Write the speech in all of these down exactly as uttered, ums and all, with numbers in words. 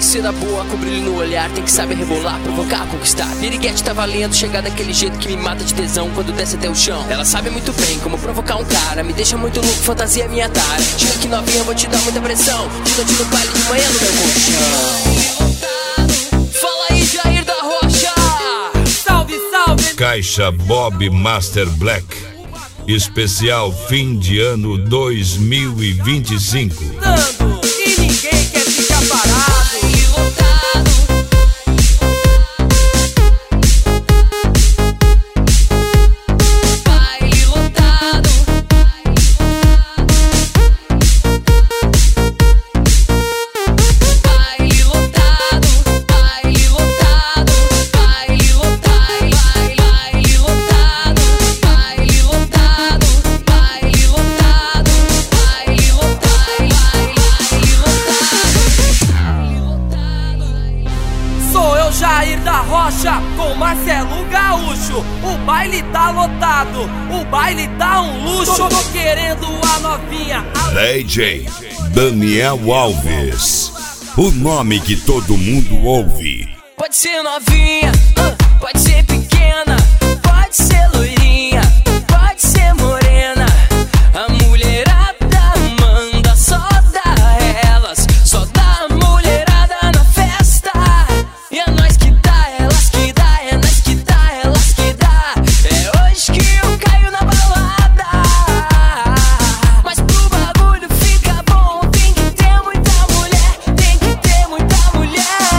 que ser da boa, com brilho no olhar, tem que saber rebolar, provocar, conquistar. Piriguete tá valendo, chegar daquele jeito que me mata de tesão quando desce até o chão. Ela sabe muito bem como provocar um cara, me deixa muito louco, fantasia minha tara. Chega aqui novinha, vou te dar muita pressão, diga-te no baile de manhã no meu colchão. Fala aí, Jair da Rocha. Salve, salve. Caixa Bob Master Black, especial fim de ano dois mil e vinte e cinco. Dando, e ninguém quer ficar parado. Jair da Rocha com Marcelo Gaúcho. O baile tá lotado, o baile tá um luxo. Tô querendo a novinha a... D J Daniel Alves, o nome que todo mundo ouve. Pode ser novinha, pode ser pequena, pode ser loirinha, pode ser morena. A mulherada manda, só dá elas, só dá mulherada na festa. E é nós que dá, elas que dá, é nós que dá, elas que dá. É hoje que eu caio na balada. Mas pro bagulho fica bom, tem que ter muita mulher, tem que ter muita mulher.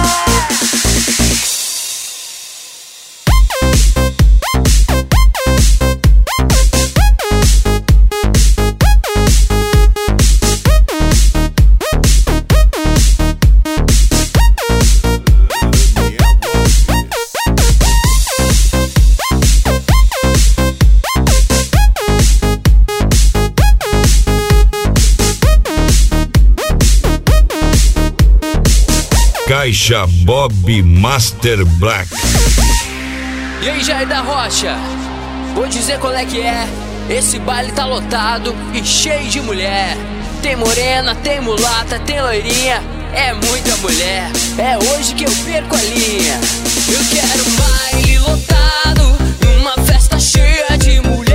Caixa Bob Master Black. E aí, Jair da Rocha, vou dizer qual é que é. Esse baile tá lotado e cheio de mulher. Tem morena, tem mulata, tem loirinha, é muita mulher. É hoje que eu perco a linha. Eu quero um baile lotado, uma festa cheia de mulher.